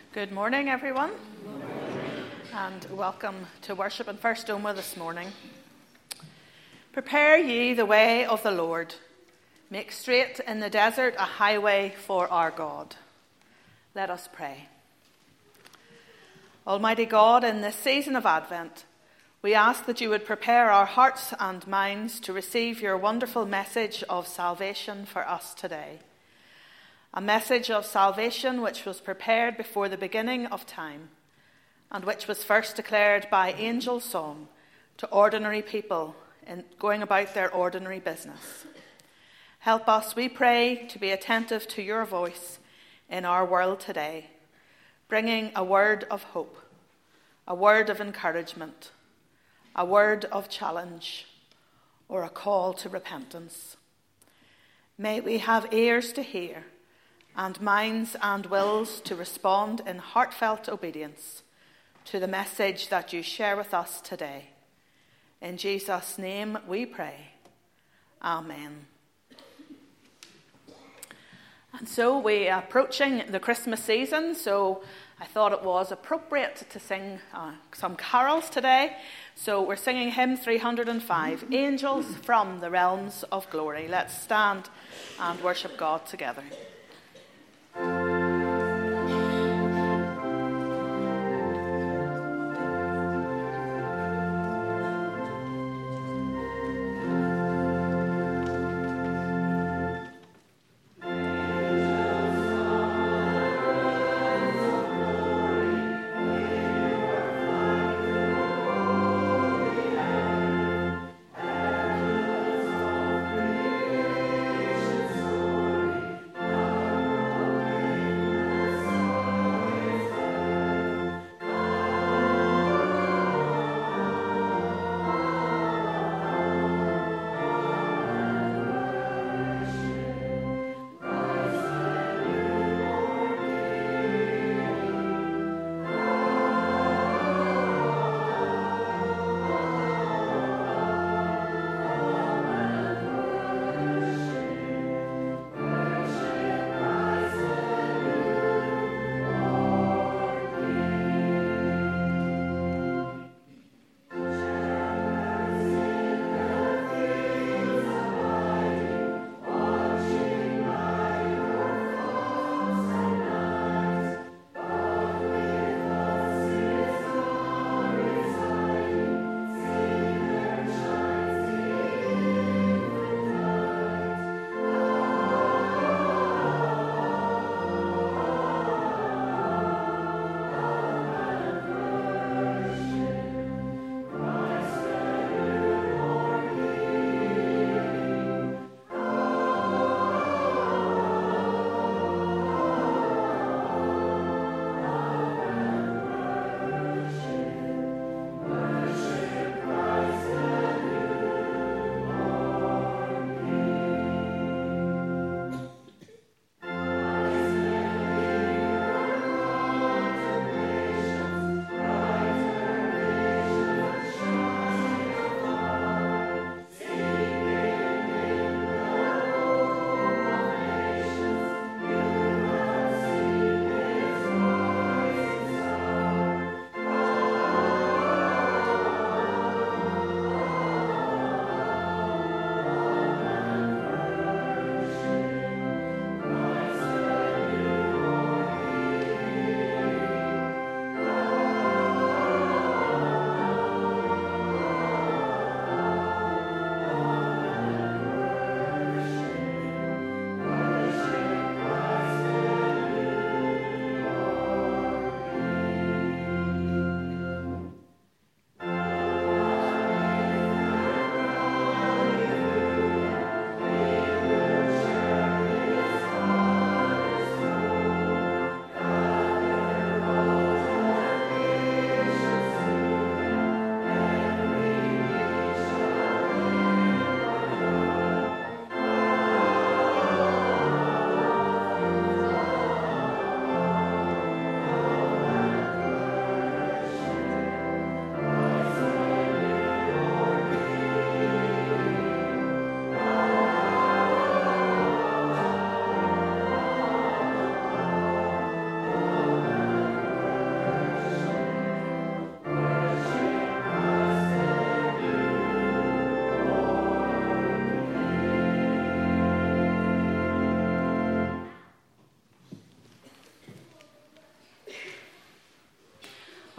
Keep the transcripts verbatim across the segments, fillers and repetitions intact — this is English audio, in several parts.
Good morning, everyone, and welcome to worship in First Doma this morning. Prepare ye the way of the Lord. Make straight in the desert a highway for our God. Let us pray. Almighty God, in this season of Advent, we ask that you would prepare our hearts and minds to receive your wonderful message of salvation for us today. A message of salvation which was prepared before the beginning of time and which was first declared by angel song to ordinary people in going about their ordinary business. Help us, we pray, to be attentive to your voice in our world today, bringing a word of hope, a word of encouragement, a word of challenge, or a call to repentance. May we have ears to hear and minds and wills to respond in heartfelt obedience to the message that you share with us today. In Jesus' name we pray. Amen. And so we are approaching the Christmas season, so I thought it was appropriate to sing uh, some carols today. So we're singing hymn three hundred five, Angels from the Realms of Glory. Let's stand and worship God together.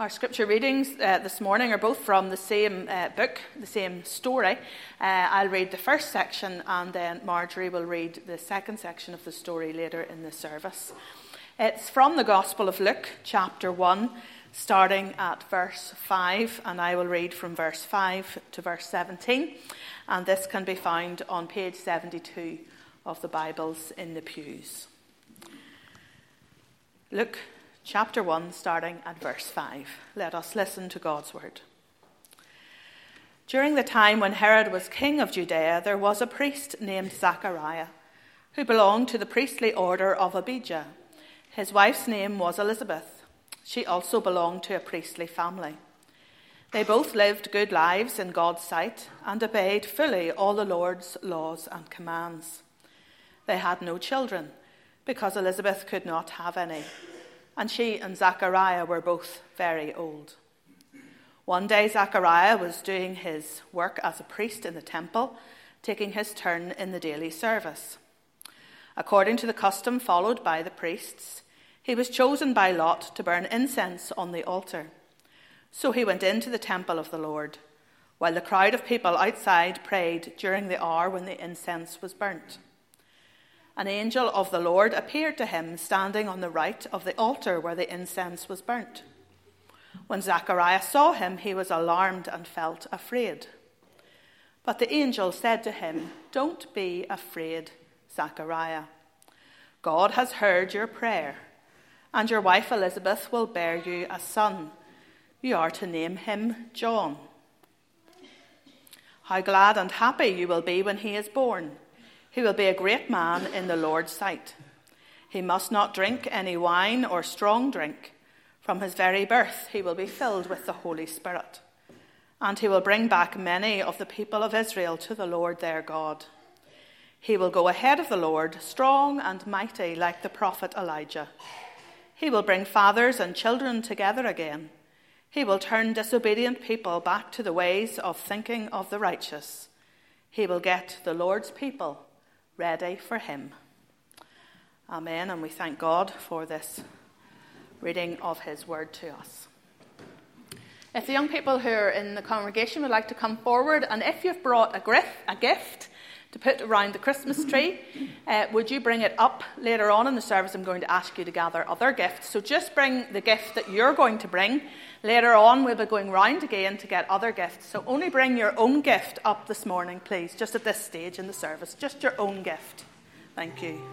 Our scripture readings uh, this morning are both from the same uh, book, the same story. Uh, I'll read the first section and then Marjorie will read the second section of the story later in the service. It's from the Gospel of Luke, chapter one, starting at verse five, and I will read from verse five to verse seventeen. And this can be found on page seventy-two of the Bibles in the pews. Luke chapter one, starting at verse five. Let us listen to God's word. During the time when Herod was king of Judea, there was a priest named Zachariah, who belonged to the priestly order of Abijah. His wife's name was Elizabeth. She also belonged to a priestly family. They both lived good lives in God's sight and obeyed fully all the Lord's laws and commands. They had no children, because Elizabeth could not have any, and she and Zachariah were both very old. One day Zachariah was doing his work as a priest in the temple, taking his turn in the daily service. According to the custom followed by the priests, he was chosen by lot to burn incense on the altar. So he went into the temple of the Lord, while the crowd of people outside prayed during the hour when the incense was burnt. An angel of the Lord appeared to him standing on the right of the altar where the incense was burnt. When Zachariah saw him, he was alarmed and felt afraid. But the angel said to him, "Don't be afraid, Zachariah. God has heard your prayer, and your wife Elizabeth will bear you a son. You are to name him John. How glad and happy you will be when he is born. He will be a great man in the Lord's sight. He must not drink any wine or strong drink. From his very birth he will be filled with the Holy Spirit. And he will bring back many of the people of Israel to the Lord their God. He will go ahead of the Lord, strong and mighty like the prophet Elijah. He will bring fathers and children together again. He will turn disobedient people back to the ways of thinking of the righteous. He will get the Lord's people ready for him." Amen. And we thank God for this reading of his word to us. If the young people who are in the congregation would like to come forward, and if you've brought a gift, a gift to put around the Christmas tree, uh, would you bring it up later on in the service? I'm going to ask you to gather other gifts. So just bring the gift that you're going to bring. Later on, we'll be going round again to get other gifts. So only bring your own gift up this morning, please, just at this stage in the service. Just your own gift. Thank you.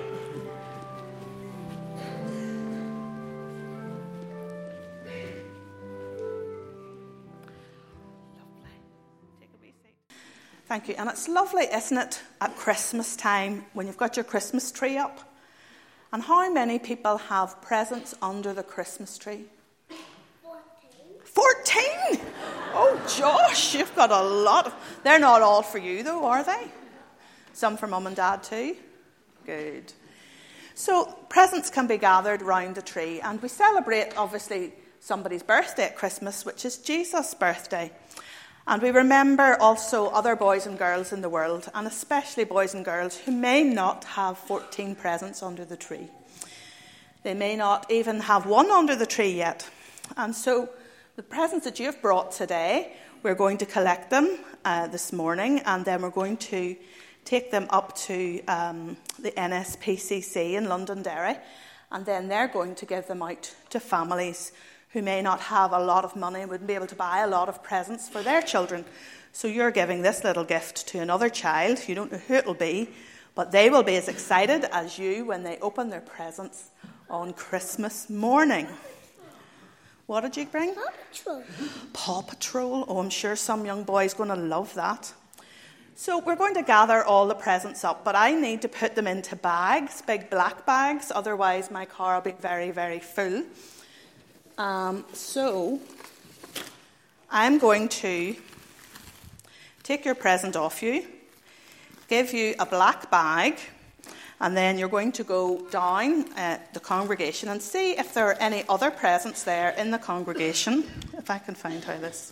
Thank you. And it's lovely, isn't it, at Christmas time when you've got your Christmas tree up? And how many people have presents under the Christmas tree? Fourteen. Fourteen? Oh, Josh, you've got a lot of... They're not all for you, though, are they? Some for Mum and Dad, too? Good. So presents can be gathered round the tree, and we celebrate, obviously, somebody's birthday at Christmas, which is Jesus' birthday. And we remember also other boys and girls in the world, and especially boys and girls who may not have fourteen presents under the tree. They may not even have one under the tree yet. And so the presents that you've brought today, we're going to collect them uh, this morning, and then we're going to take them up to um, the N S P C C in Londonderry, and then they're going to give them out to families who may not have a lot of money, wouldn't be able to buy a lot of presents for their children. So you're giving this little gift to another child. You don't know who it'll be, but they will be as excited as you when they open their presents on Christmas morning. What did you bring? Paw Patrol. Paw Patrol. Oh, I'm sure some young boy's going to love that. So we're going to gather all the presents up, but I need to put them into bags, big black bags, otherwise my car will be very, very full. Um, so I'm going to take your present off you, give you a black bag, and then you're going to go down uh, the congregation and see if there are any other presents there in the congregation. If I can find how this...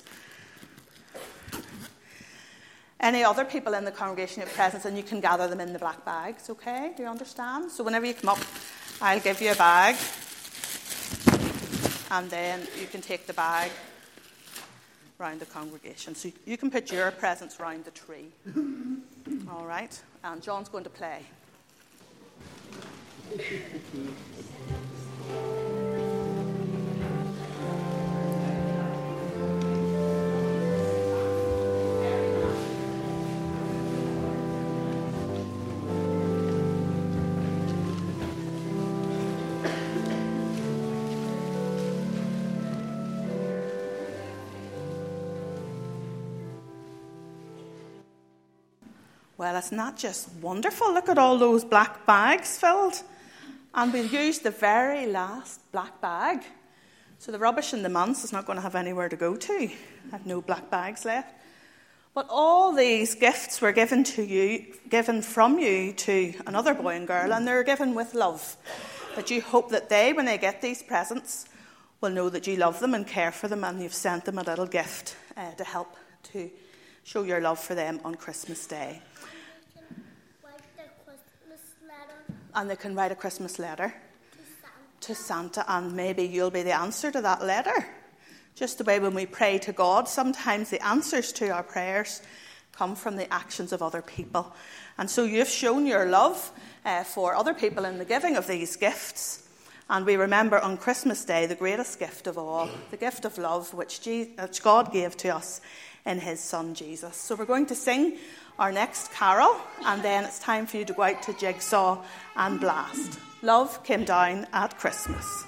Any other people in the congregation have presents, and you can gather them in the black bags, okay? Do you understand? So whenever you come up, I'll give you a bag. and then you can take the bag round the congregation. So you can put your presents round the tree. All right? And John's going to play. Well, it's not just wonderful. Look at all those black bags filled. And we'll use the very last black bag. So the rubbish in the manse is not going to have anywhere to go to. I have no black bags left. But all these gifts were given to you, given from you to another boy and girl, and they're given with love. That you hope that they, when they get these presents, will know that you love them and care for them, and you've sent them a little gift uh, to help to show your love for them on Christmas Day. And they can write a Christmas letter to Santa. to Santa, and maybe you'll be the answer to that letter. Just the way when we pray to God, sometimes the answers to our prayers come from the actions of other people. And so you've shown your love uh, for other people in the giving of these gifts. And we remember on Christmas Day the greatest gift of all, the gift of love which, Je- which God gave to us in his Son Jesus. So we're going to sing our next carol, and then it's time for you to go out to Jigsaw and blast. Love came down at Christmas.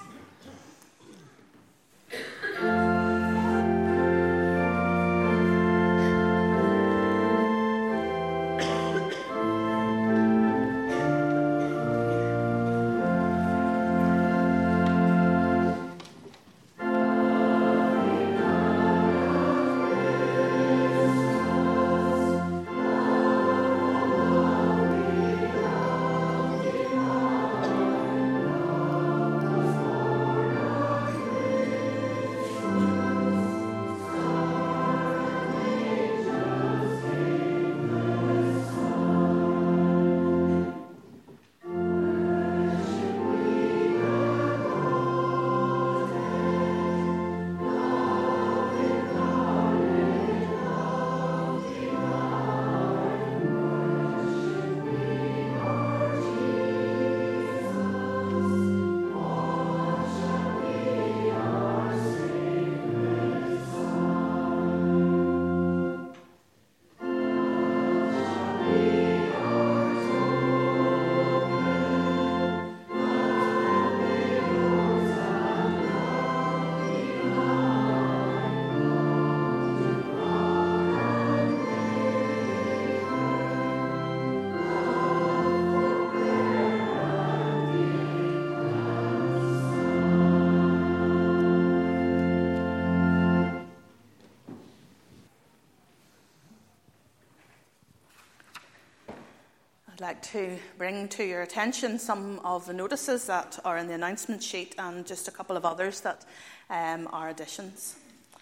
I'd like to bring to your attention some of the notices that are in the announcement sheet and just a couple of others that um, are additions.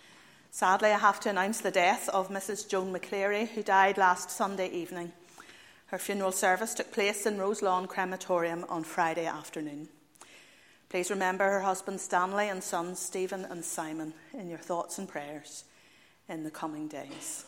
Sadly, I have to announce the death of Missus Joan McCleary, who died last Sunday evening. Her funeral service took place in Roselawn Crematorium on Friday afternoon. Please remember her husband Stanley and sons Stephen and Simon in your thoughts and prayers in the coming days.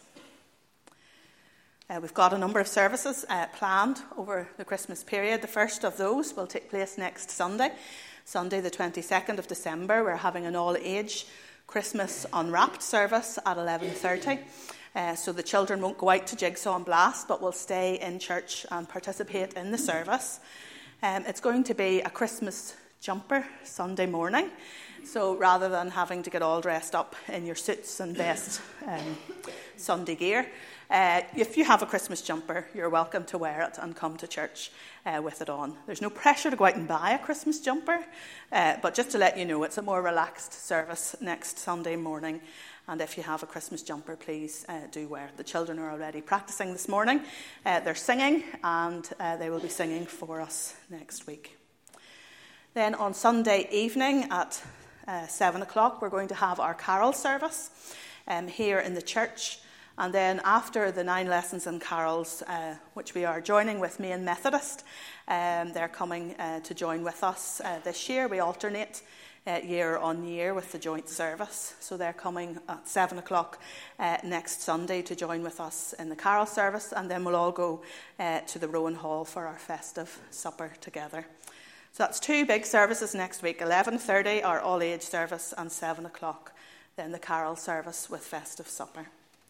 Uh, we've got a number of services uh, planned over the Christmas period. The first of those will take place next Sunday, Sunday the twenty-second of December. We're having an all-age Christmas Unwrapped service at eleven thirty. Uh, so the children won't go out to Jigsaw and Blast, but will stay in church and participate in the service. Um, it's going to be a Christmas jumper Sunday morning. So rather than having to get all dressed up in your suits and best um, Sunday gear, Uh, if you have a Christmas jumper, you're welcome to wear it and come to church uh, with it on. There's no pressure to go out and buy a Christmas jumper, uh, but just to let you know, it's a more relaxed service next Sunday morning. And if you have a Christmas jumper, please uh, do wear it. The children are already practicing this morning. Uh, they're singing, and uh, they will be singing for us next week. Then on Sunday evening at uh, seven o'clock, we're going to have our carol service um, here in the church. And then after the nine lessons and carols, uh, which we are joining with Main Methodist, um, they're coming uh, to join with us uh, this year. We alternate uh, year on year with the joint service. So they're coming at seven o'clock uh, next Sunday to join with us in the carol service, and then we'll all go uh, to the Rowan Hall for our festive supper together. So that's two big services next week, eleven thirty our all-age service, and seven o'clock then the carol service with festive supper.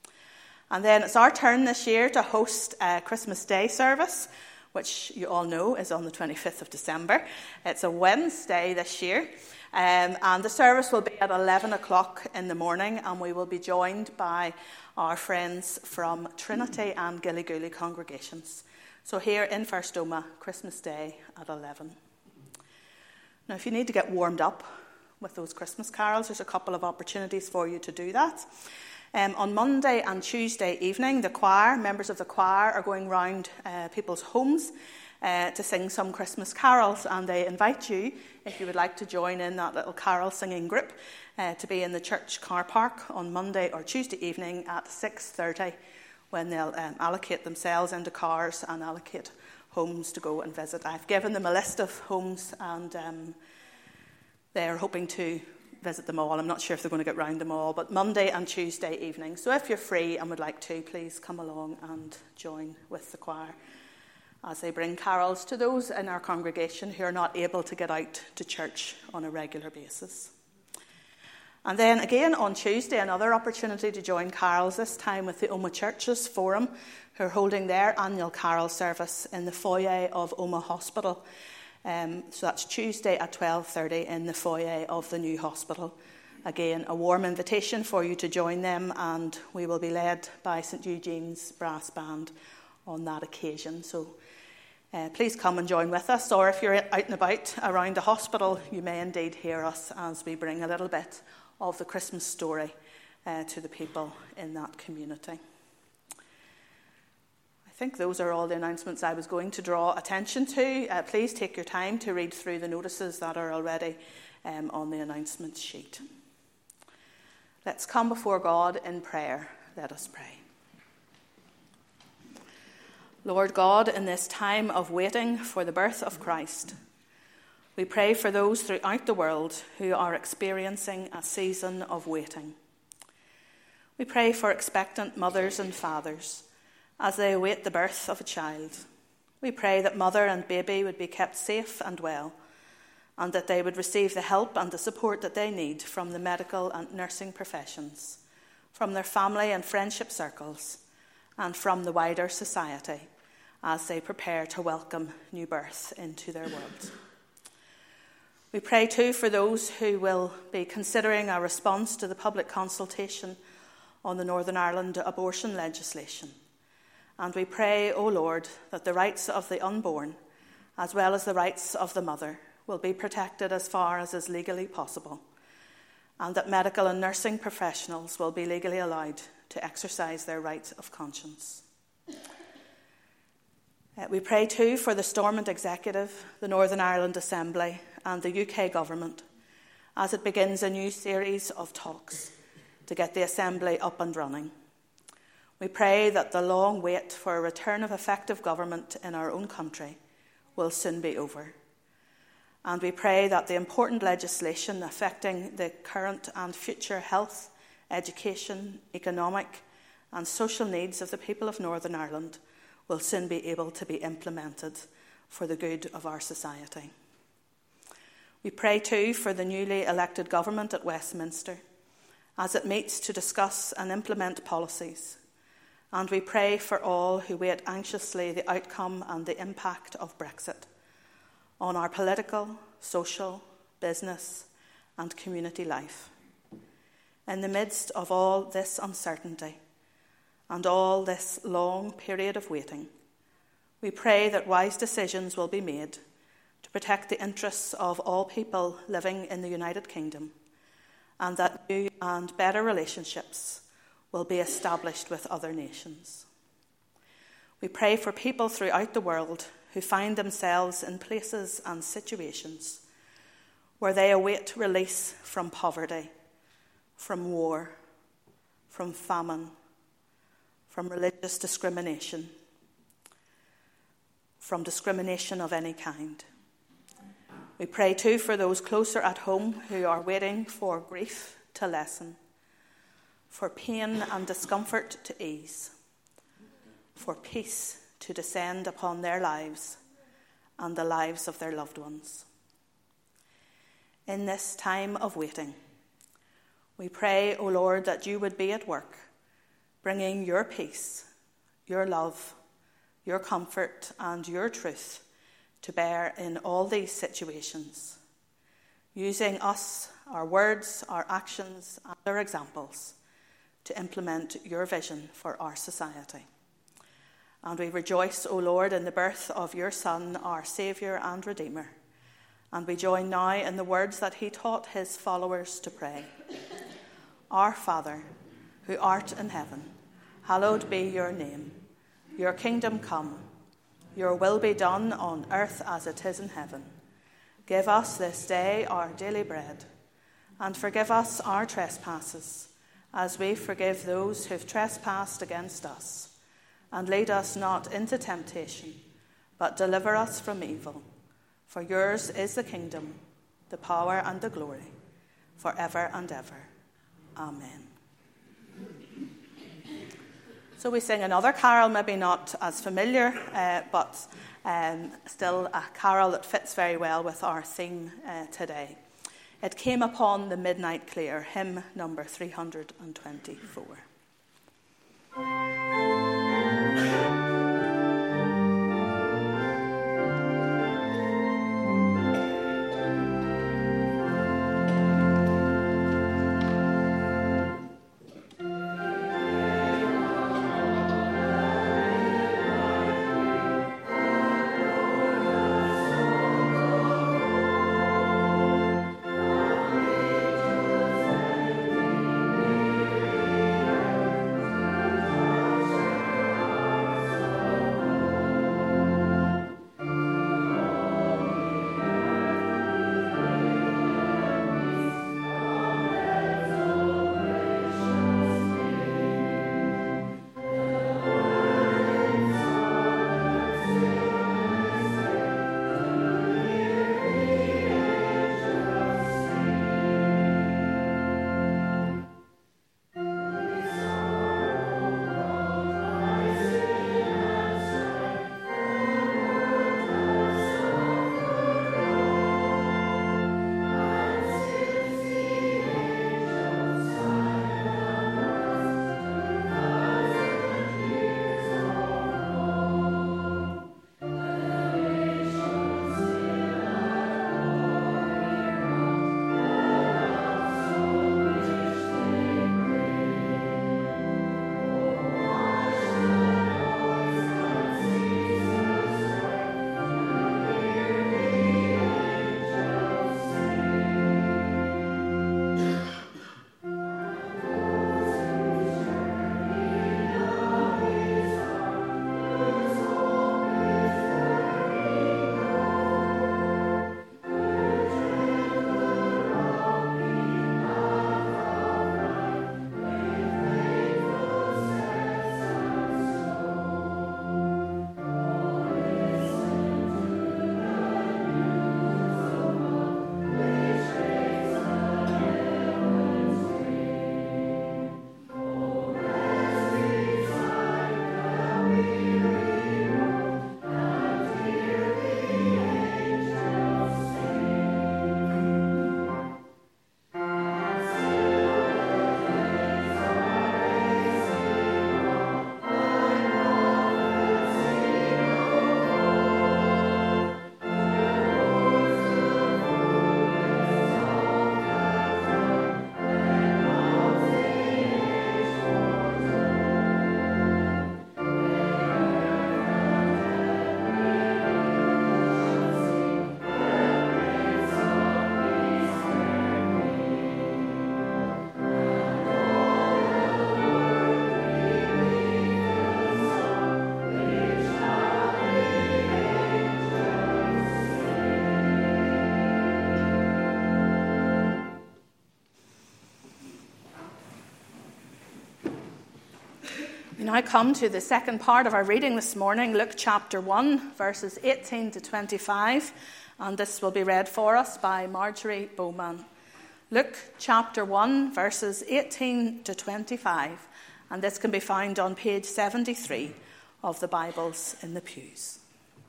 And then it's our turn this year to host a Christmas Day service, which you all know is on the twenty-fifth of December. It's a Wednesday this year, um, and the service will be at eleven o'clock in the morning, and we will be joined by our friends from Trinity and Gilligooly congregations. So here in First Omagh, Christmas Day at eleven. Now, if you need to get warmed up with those Christmas carols, there's a couple of opportunities for you to do that. Um, on Monday and Tuesday evening, the choir, members of the choir, are going round uh, people's homes uh, to sing some Christmas carols, and they invite you, if you would like to join in that little carol singing group, uh, to be in the church car park on Monday or Tuesday evening at six thirty, when they'll um, allocate themselves into cars and allocate homes to go and visit. I've given them a list of homes, and um, they're hoping to visit them all. I'm not sure if they're going to get round them all, but Monday and Tuesday evening. So if you're free and would like to, please come along and join with the choir as they bring carols to those in our congregation who are not able to get out to church on a regular basis. And then again on Tuesday, another opportunity to join carols, this time with the Omagh Churches Forum, who are holding their annual carol service in the foyer of Omagh Hospital. Um, so that's Tuesday at twelve thirty in the foyer of the new hospital. Again, a warm invitation for you to join them, and we will be led by St Eugene's Brass Band on that occasion. So uh, please come and join with us, or if you're out and about around the hospital, you may indeed hear us as we bring a little bit of the Christmas story uh, to the people in that community. I think those are all the announcements I was going to draw attention to. Uh, please take your time to read through the notices that are already um, on the announcements sheet. Let's come before God in prayer. Let us pray. Lord God, in this time of waiting for the birth of Christ, we pray for those throughout the world who are experiencing a season of waiting. We pray for expectant mothers and fathers as they await the birth of a child. We pray that mother and baby would be kept safe and well, and that they would receive the help and the support that they need from the medical and nursing professions, from their family and friendship circles, and from the wider society as they prepare to welcome new birth into their world. We pray too for those who will be considering a response to the public consultation on the Northern Ireland abortion legislation. And we pray, O Lord, that the rights of the unborn, as well as the rights of the mother, will be protected as far as is legally possible, and that medical and nursing professionals will be legally allowed to exercise their right of conscience. Uh, we pray too for the Stormont Executive, the Northern Ireland Assembly, and the U K Government, as it begins a new series of talks to get the Assembly up and running. We pray that the long wait for a return of effective government in our own country will soon be over. And we pray that the important legislation affecting the current and future health, education, economic and social needs of the people of Northern Ireland will soon be able to be implemented for the good of our society. We pray too for the newly elected government at Westminster as it meets to discuss and implement policies. And we pray for all who wait anxiously the outcome and the impact of Brexit on our political, social, business and community life. In the midst of all this uncertainty and all this long period of waiting, we pray that wise decisions will be made to protect the interests of all people living in the United Kingdom, and that new and better relationships will be established with other nations. We pray for people throughout the world who find themselves in places and situations where they await release from poverty, from war, from famine, from religious discrimination, from discrimination of any kind. We pray too for those closer at home who are waiting for grief to lessen, for pain and discomfort to ease, for peace to descend upon their lives and the lives of their loved ones. In this time of waiting, we pray, O Lord, that you would be at work, bringing your peace, your love, your comfort, and your truth to bear in all these situations, using us, our words, our actions, and our examples to implement your vision for our society. And we rejoice, O Lord, in the birth of your Son, our Saviour and Redeemer, and we join now in the words that he taught his followers to pray. Our Father, who art in heaven, hallowed be your name. Your kingdom come. Your will be done on earth as it is in heaven. Give us this day our daily bread, and forgive us our trespasses, as we forgive those who've trespassed against us. And lead us not into temptation, but deliver us from evil. For yours is the kingdom, the power, and the glory, forever and ever. Amen. So we sing another carol, maybe not as familiar, uh, but um, still a carol that fits very well with our theme uh, today. It Came Upon the Midnight Clear, hymn number three hundred twenty-four. We now come to the second part of our reading this morning, Luke chapter one, verses eighteen to twenty-five, and this will be read for us by Marjorie Bowman. Luke chapter one, verses eighteen to twenty-five, and this can be found on page seventy-three of the Bibles in the pews.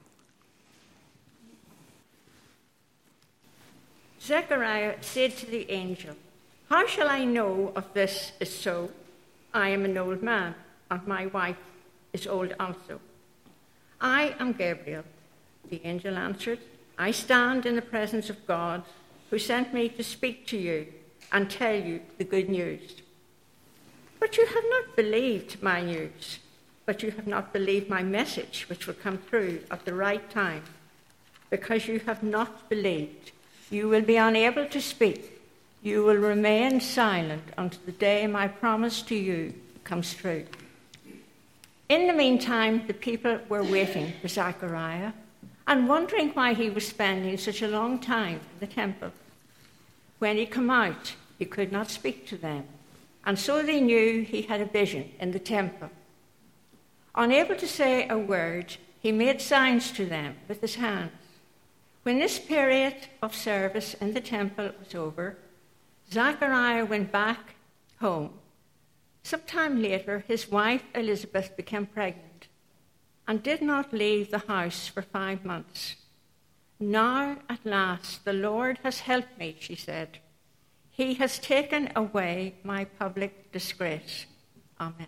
Zechariah said to the angel, "How shall I know if this is so? I am an old man, and my wife is old also." "I am Gabriel," the angel answered. "I stand in the presence of God, who sent me to speak to you and tell you the good news. But you have not believed my news, but you have not believed my message, which will come through at the right time. Because you have not believed, you will be unable to speak. You will remain silent until the day my promise to you comes true." In the meantime, the people were waiting for Zechariah and wondering why he was spending such a long time in the temple. When he came out, he could not speak to them, and so they knew he had a vision in the temple. Unable to say a word, he made signs to them with his hands. When this period of service in the temple was over, Zechariah went back home. Sometime later, his wife Elizabeth became pregnant and did not leave the house for five months. "Now, at last, the Lord has helped me," she said. "He has taken away my public disgrace." Amen.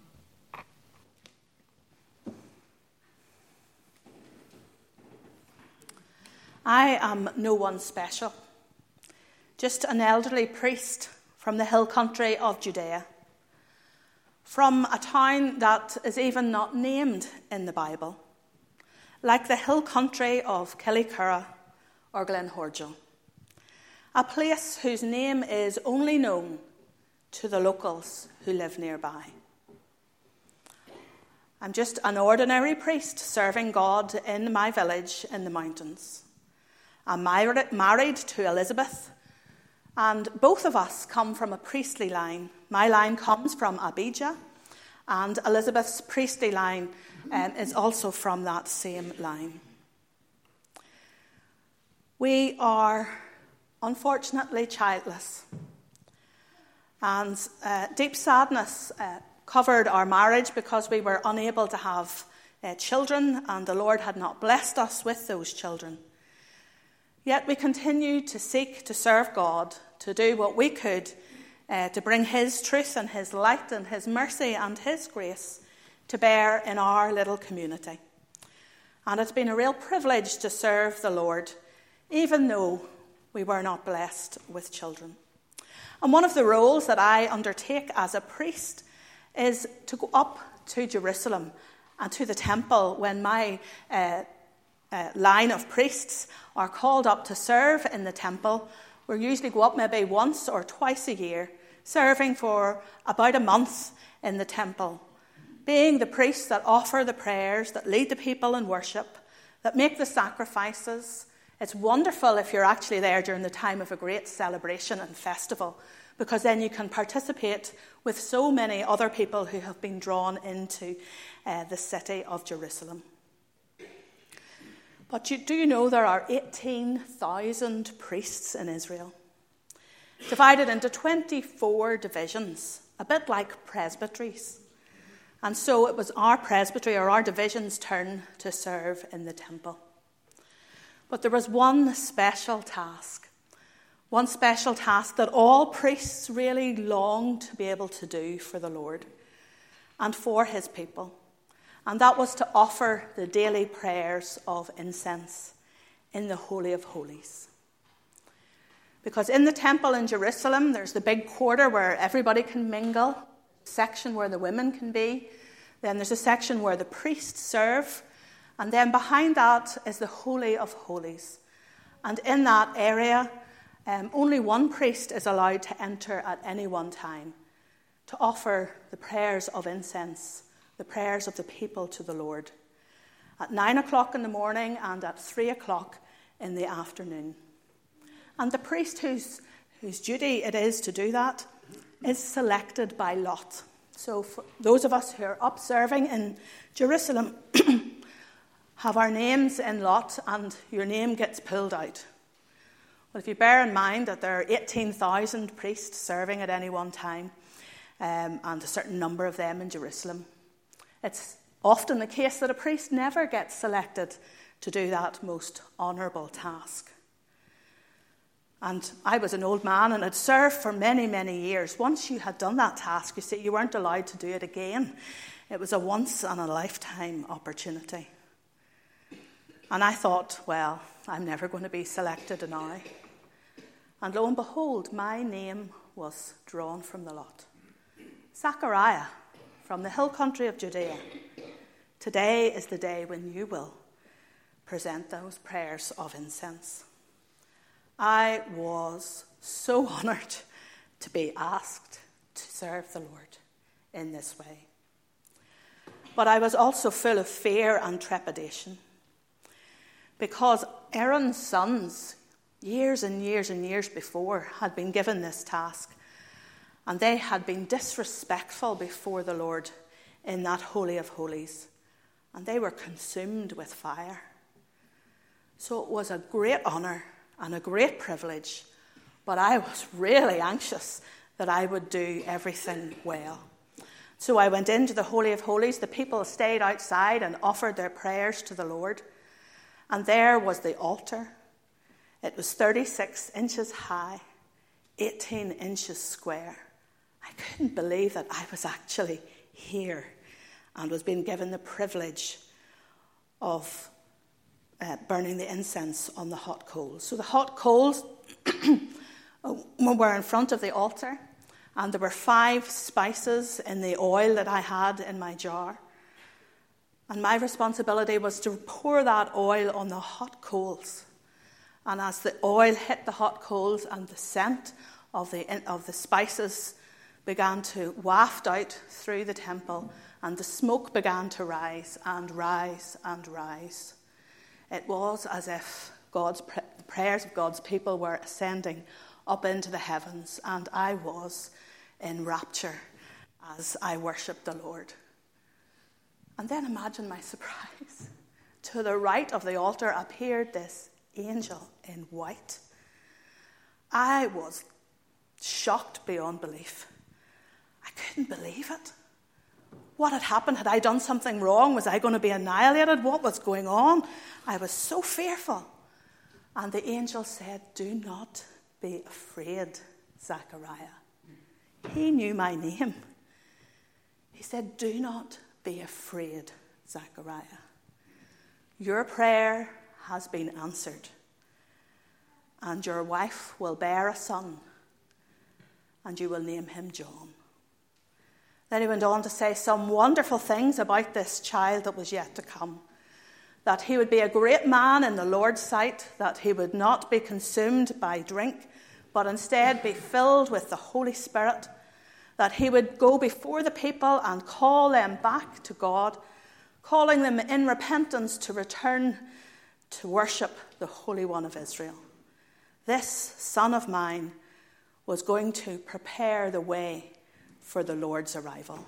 I am no one special, just an elderly priest from the hill country of Judea, from a town that is even not named in the Bible, like the hill country of Killycurra or Glenhorgel, a place whose name is only known to the locals who live nearby. I'm just an ordinary priest serving God in my village in the mountains. I'm married to Elizabeth, and both of us come from a priestly line. My line comes from Abijah, and Elizabeth's priestly line um, is also from that same line. We are unfortunately childless, and uh, deep sadness uh, covered our marriage because we were unable to have uh, children, and the Lord had not blessed us with those children. Yet we continued to seek to serve God, to do what we could uh, to bring his truth and his light and his mercy and his grace to bear in our little community. And it's been a real privilege to serve the Lord, even though we were not blessed with children. And one of the roles that I undertake as a priest is to go up to Jerusalem and to the temple when my uh, Uh, line of priests are called up to serve in the temple. We usually go up maybe once or twice a year, serving for about a month in the temple, being the priests that offer the prayers, that lead the people in worship, that make the sacrifices. It's wonderful if you're actually there during the time of a great celebration and festival, because then you can participate with so many other people who have been drawn into uh, the city of Jerusalem. But you, do you know there are eighteen thousand priests in Israel, divided into twenty-four divisions, a bit like presbyteries. And so it was our presbytery or our division's turn to serve in the temple. But there was one special task, one special task that all priests really longed to be able to do for the Lord and for his people. And that was to offer the daily prayers of incense in the Holy of Holies. Because in the temple in Jerusalem, there's the big quarter where everybody can mingle, a section where the women can be. Then there's a section where the priests serve. And then behind that is the Holy of Holies. And in that area, um, only one priest is allowed to enter at any one time to offer the prayers of incense, the prayers of the people to the Lord, at nine o'clock in the morning and at three o'clock in the afternoon. And the priest whose, whose duty it is to do that is selected by lot. So for those of us who are up serving in Jerusalem have our names in lot, and your name gets pulled out Well, if you bear in mind that there are eighteen thousand priests serving at any one time, um, and a certain number of them in Jerusalem, it's often the case that a priest never gets selected to do that most honourable task. And I was an old man and had served for many, many years. Once you had done that task, you see, you weren't allowed to do it again. It was a once-in-a-lifetime opportunity. And I thought, well, I'm never going to be selected now. And lo and behold, my name was drawn from the lot. Zachariah, from the hill country of Judea. Today is the day when you will present those prayers of incense. I was so honoured to be asked to serve the Lord in this way. But I was also full of fear and trepidation, because Aaron's sons, years and years and years before, had been given this task, and they had been disrespectful before the Lord in that Holy of Holies, and they were consumed with fire. So it was a great honour and a great privilege, but I was really anxious that I would do everything well. So I went into the Holy of Holies. The people stayed outside and offered their prayers to the Lord. And there was the altar. It was thirty-six inches high, eighteen inches square. I couldn't believe that I was actually here and was being given the privilege of uh, burning the incense on the hot coals. So the hot coals were in front of the altar, and there were five spices in the oil that I had in my jar. And my responsibility was to pour that oil on the hot coals. And as the oil hit the hot coals and the scent of the, of the spices began to waft out through the temple, and the smoke began to rise and rise and rise, it was as if God's the prayers of God's people were ascending up into the heavens, and I was in rapture as I worshipped the Lord. And then imagine my surprise. To the right of the altar appeared this angel in white. I was shocked beyond belief. I couldn't believe it. What had happened? Had I done something wrong? Was I going to be annihilated? What was going on? I was so fearful. And the angel said, "Do not be afraid, Zachariah." He knew my name. He said, "Do not be afraid, Zachariah. Your prayer has been answered, and your wife will bear a son, and you will name him John." Then he went on to say some wonderful things about this child that was yet to come. That he would be a great man in the Lord's sight, that he would not be consumed by drink, but instead be filled with the Holy Spirit, that he would go before the people and call them back to God, calling them in repentance to return to worship the Holy One of Israel. This son of mine was going to prepare the way for the Lord's arrival.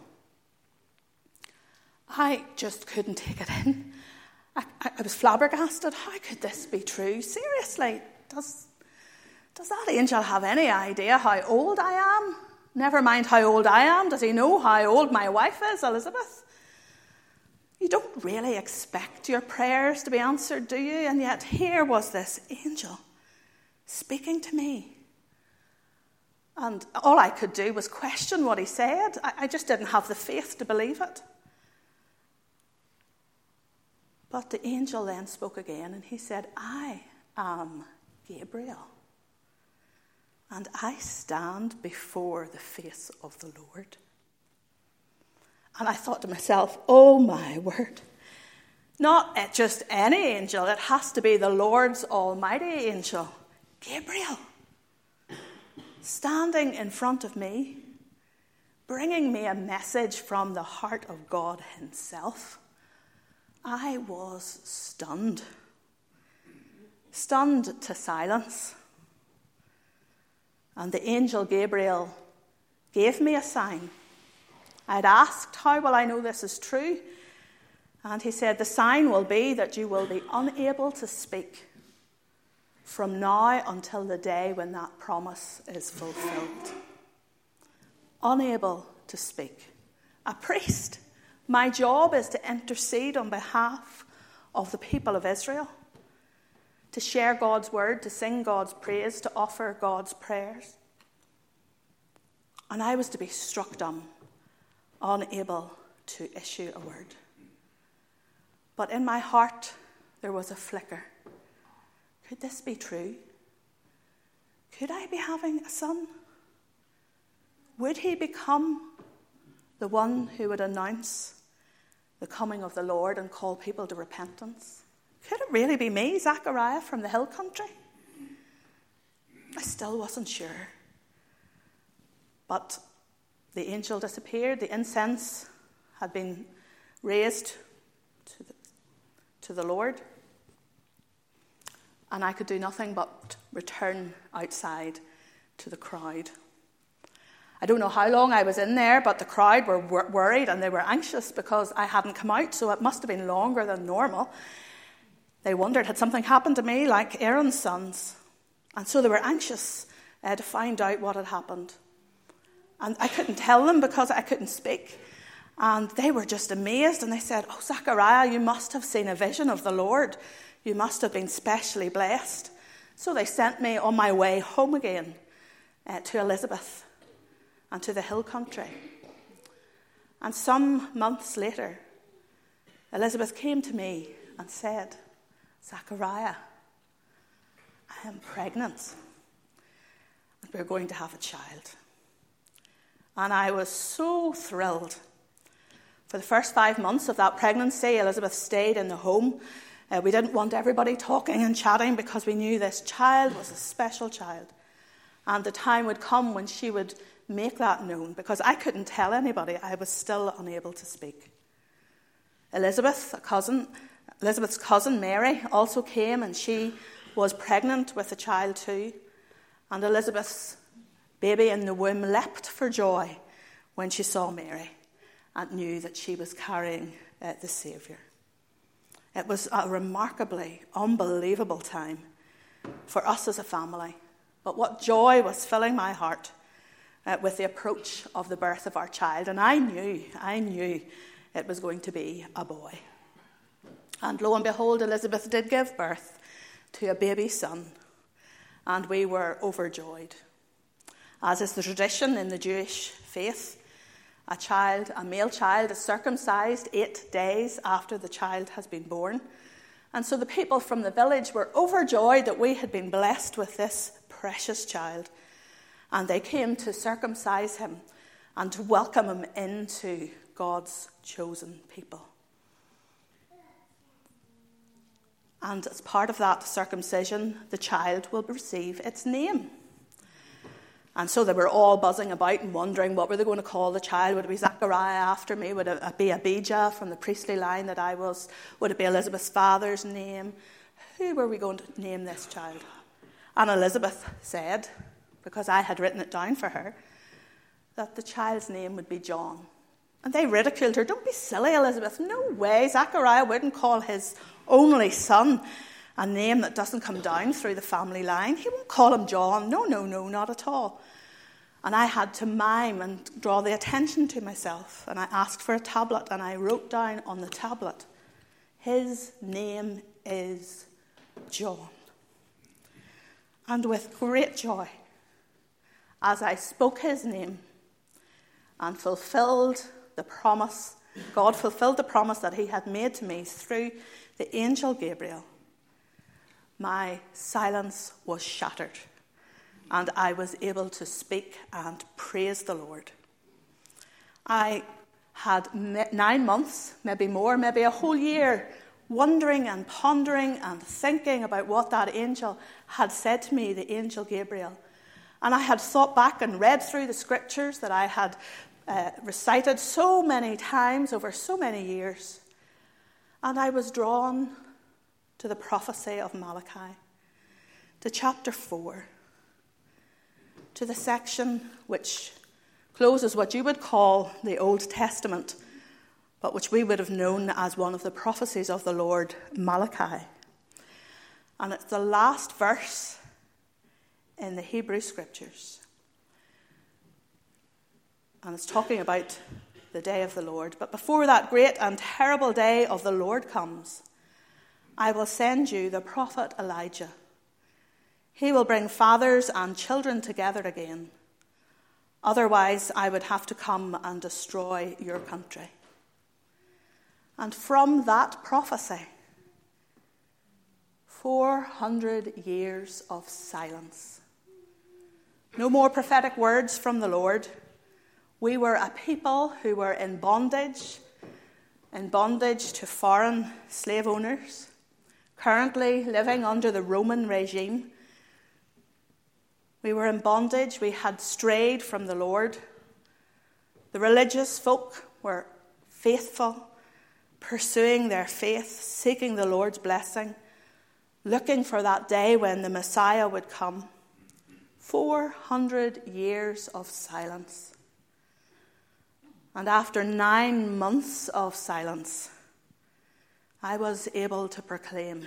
I just couldn't take it in. I, I, I was flabbergasted. How could this be true? Seriously, does, does that angel have any idea how old I am? Never mind how old I am. Does he know how old my wife is, Elizabeth? You don't really expect your prayers to be answered, do you? And yet here was this angel speaking to me. And all I could do was question what he said. I, I just didn't have the faith to believe it. But the angel then spoke again, and he said, "I am Gabriel, and I stand before the face of the Lord." And I thought to myself, oh my word, not just any angel, it has to be the Lord's almighty angel, Gabriel, standing in front of me, bringing me a message from the heart of God himself. I was stunned, stunned to silence. And the angel Gabriel gave me a sign. I'd asked, "How will I know this is true?" And he said, "The sign will be that you will be unable to speak from now until the day when that promise is fulfilled. Unable to speak. A priest. My job is to intercede on behalf of the people of Israel, to share God's word, to sing God's praise, to offer God's prayers. And I was to be struck dumb, unable to issue a word. But in my heart, there was a flicker. Could this be true? Could I be having a son? Would he become the one who would announce the coming of the Lord and call people to repentance? Could it really be me, Zachariah from the hill country? I still wasn't sure. But the angel disappeared. The incense had been raised to the, to the Lord. And I could do nothing but return outside to the crowd. I don't know how long I was in there, but the crowd were wor- worried and they were anxious because I hadn't come out, so it must have been longer than normal. They wondered, had something happened to me like Aaron's sons? And so they were anxious uh, to find out what had happened. And I couldn't tell them because I couldn't speak. And they were just amazed and they said, "Oh, Zachariah, you must have seen a vision of the Lord. You must have been specially blessed." So they sent me on my way home again uh, to Elizabeth and to the hill country. And some months later, Elizabeth came to me and said, "Zachariah, I am pregnant and we're going to have a child." And I was so thrilled. For the first five months of that pregnancy, Elizabeth stayed in the home. Uh, we didn't want everybody talking and chatting because we knew this child was a special child. And the time would come when she would make that known, because I couldn't tell anybody. I was still unable to speak. Elizabeth, a cousin, Elizabeth's cousin Mary also came, and she was pregnant with a child too. And Elizabeth's baby in the womb leapt for joy when she saw Mary and knew that she was carrying uh, the Saviour. It was a remarkably unbelievable time for us as a family. But what joy was filling my heart uh, with the approach of the birth of our child. And I knew, I knew it was going to be a boy. And lo and behold, Elizabeth did give birth to a baby son. And we were overjoyed. As is the tradition in the Jewish faith, a child, a male child, is circumcised eight days after the child has been born. And so the people from the village were overjoyed that we had been blessed with this precious child. And they came to circumcise him and to welcome him into God's chosen people. And as part of that circumcision, the child will receive its name. And so they were all buzzing about and wondering what were they going to call the child. Would it be Zachariah after me? Would it be Abijah from the priestly line that I was? Would it be Elizabeth's father's name? Who were we going to name this child? And Elizabeth said, because I had written it down for her, that the child's name would be John. And they ridiculed her. "Don't be silly, Elizabeth. No way. Zachariah wouldn't call his only son a name that doesn't come down through the family line. He won't call him John. No, no, no, not at all." And I had to mime and draw the attention to myself. And I asked for a tablet, and I wrote down on the tablet, "His name is John." And with great joy, as I spoke his name and fulfilled the promise, God fulfilled the promise that he had made to me through the angel Gabriel, my silence was shattered, and I was able to speak and praise the Lord. I had nine months, maybe more, maybe a whole year, wondering and pondering and thinking about what that angel had said to me, the angel Gabriel. And I had thought back and read through the scriptures that I had uh, recited so many times over so many years. And I was drawn to the prophecy of Malachi, to chapter four, to the section which closes what you would call the Old Testament, but which we would have known as one of the prophecies of the Lord, Malachi. And it's the last verse in the Hebrew Scriptures. And it's talking about the day of the Lord. But before that great and terrible day of the Lord comes, I will send you the prophet Elijah. He will bring fathers and children together again. Otherwise, I would have to come and destroy your country. And from that prophecy, four hundred years of silence. No more prophetic words from the Lord. We were a people who were in bondage, in bondage to foreign slave owners, currently living under the Roman regime. We were in bondage. We had strayed from the Lord. The religious folk were faithful, pursuing their faith, seeking the Lord's blessing, looking for that day when the Messiah would come. Four hundred years of silence. And after nine months of silence, I was able to proclaim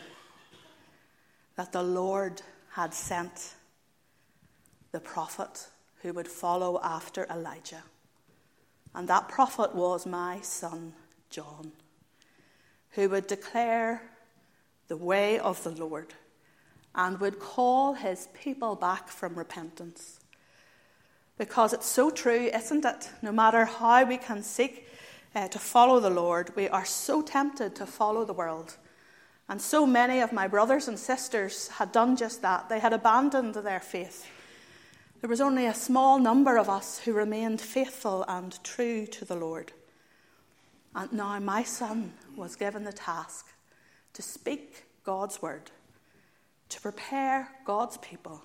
that the Lord had sent the prophet who would follow after Elijah. And that prophet was my son, John, who would declare the way of the Lord and would call his people back from repentance. Because it's so true, isn't it? No matter how we can seek uh, to follow the Lord, we are so tempted to follow the world. And so many of my brothers and sisters had done just that. They had abandoned their faith. There was only a small number of us who remained faithful and true to the Lord. And now my son was given the task to speak God's word, to prepare God's people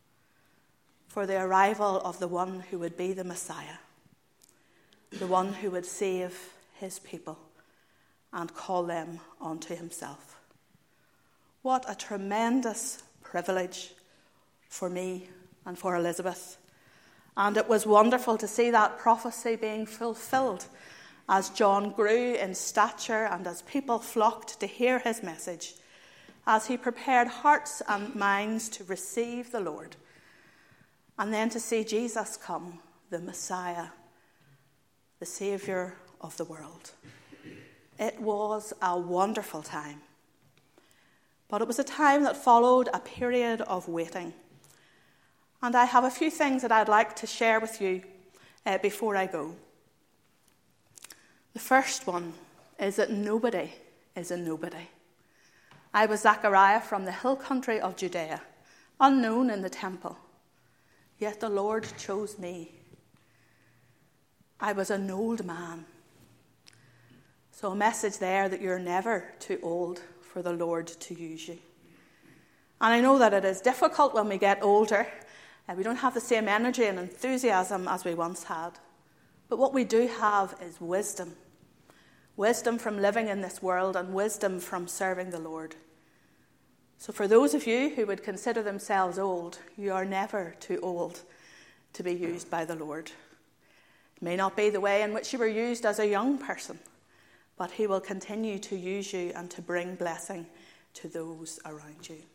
for the arrival of the one who would be the Messiah, the one who would save his people and call them unto himself. What a tremendous privilege for me and for Elizabeth. And it was wonderful to see that prophecy being fulfilled as John grew in stature and as people flocked to hear his message, as he prepared hearts and minds to receive the Lord. And then to see Jesus come, the Messiah, the Saviour of the world. It was a wonderful time. But it was a time that followed a period of waiting. And I have a few things that I'd like to share with you uh, before I go. The first one is that nobody is a nobody. I was Zachariah from the hill country of Judea, unknown in the temple. Yet the Lord chose me. I was an old man. So a message there that you're never too old for the Lord to use you. And I know that it is difficult when we get older. And we don't have the same energy and enthusiasm as we once had. But what we do have is wisdom. Wisdom from living in this world and wisdom from serving the Lord. So for those of you who would consider themselves old, you are never too old to be used by the Lord. It may not be the way in which you were used as a young person, but he will continue to use you and to bring blessing to those around you.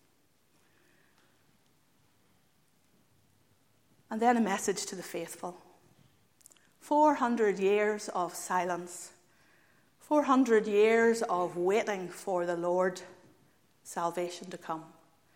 And then a message to the faithful. four hundred years of silence. four hundred years of waiting for the Lord salvation to come.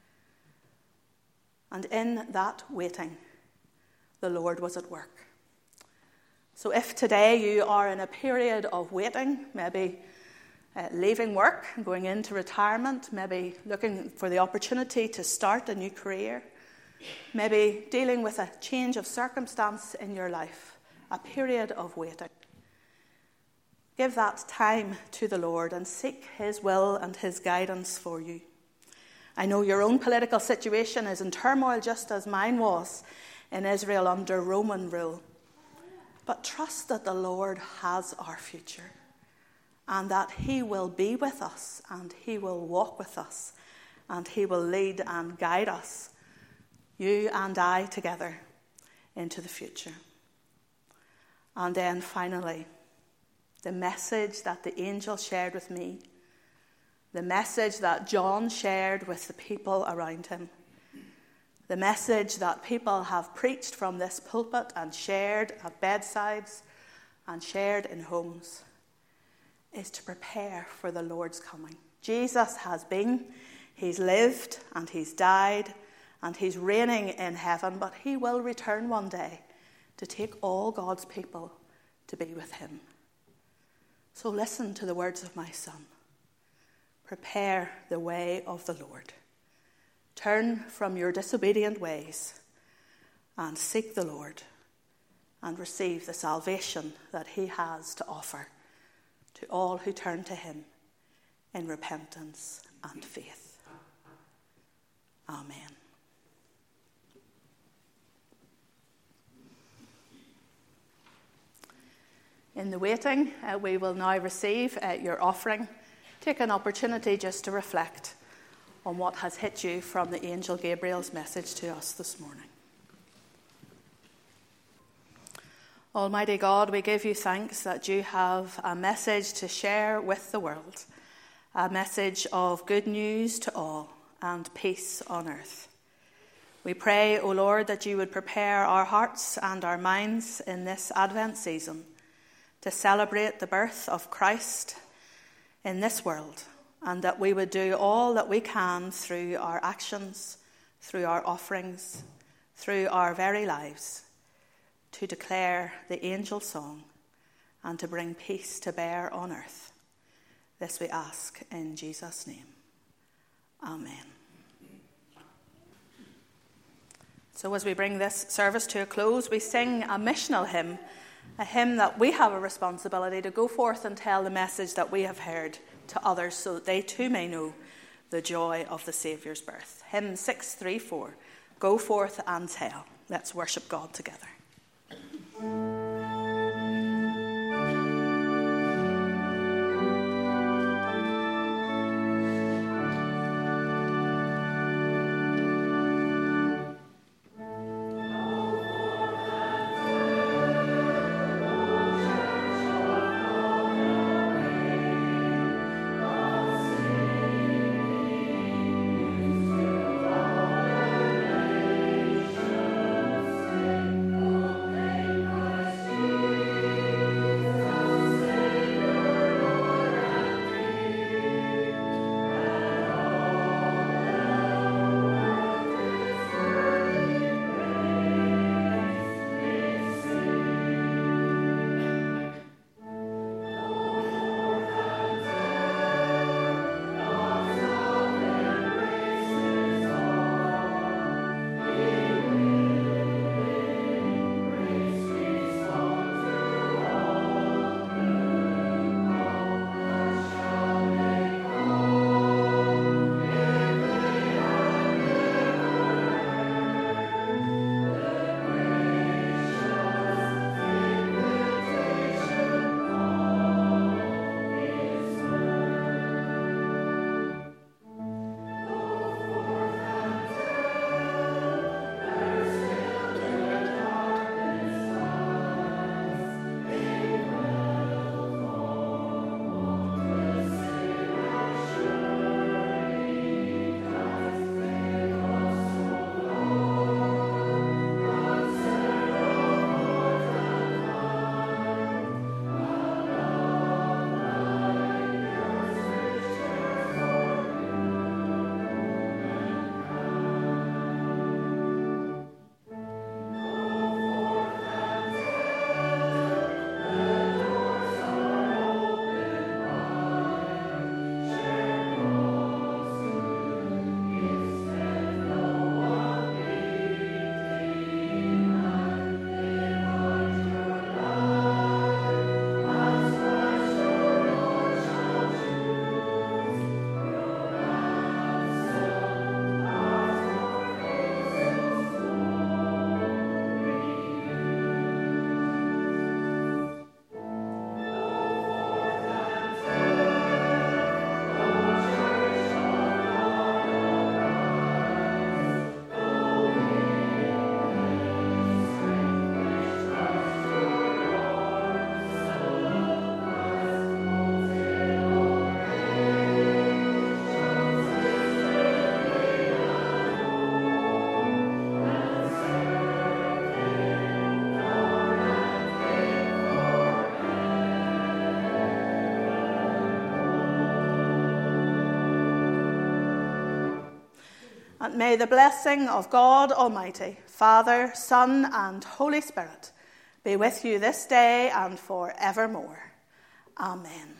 And in that waiting, the Lord was at work. So if today you are in a period of waiting, maybe uh, leaving work and going into retirement, maybe looking for the opportunity to start a new career, maybe dealing with a change of circumstance in your life, a period of waiting, give that time to the Lord and seek his will and his guidance for you. I know your own political situation is in turmoil just as mine was in Israel under Roman rule. But trust that the Lord has our future and that he will be with us and he will walk with us and he will lead and guide us, you and I together, into the future. And then finally, the message that the angel shared with me the message that John shared with the people around him, the message that people have preached from this pulpit and shared at bedsides and shared in homes, is to prepare for the Lord's coming. Jesus has been, he's lived, and he's died, and he's reigning in heaven, but he will return one day to take all God's people to be with him. So listen to the words of my son. Prepare the way of the Lord. Turn from your disobedient ways and seek the Lord and receive the salvation that he has to offer to all who turn to him in repentance and faith. Amen. In the waiting, uh, we will now receive uh, your offering. Take an opportunity just to reflect on what has hit you from the angel Gabriel's message to us this morning. Almighty God, we give you thanks that you have a message to share with the world, a message of good news to all and peace on earth. We pray, O Lord, that you would prepare our hearts and our minds in this Advent season to celebrate the birth of Christ in this world, and that we would do all that we can through our actions, through our offerings, through our very lives, to declare the angel song and to bring peace to bear on earth. This we ask in Jesus' name. Amen. So as we bring this service to a close, we sing a missional hymn, a hymn that we have a responsibility to go forth and tell the message that we have heard to others so that they too may know the joy of the Saviour's birth. Hymn six three four, Go Forth and Tell. Let's worship God together. Oh And may the blessing of God Almighty, Father, Son, and Holy Spirit be with you this day and forevermore. Amen.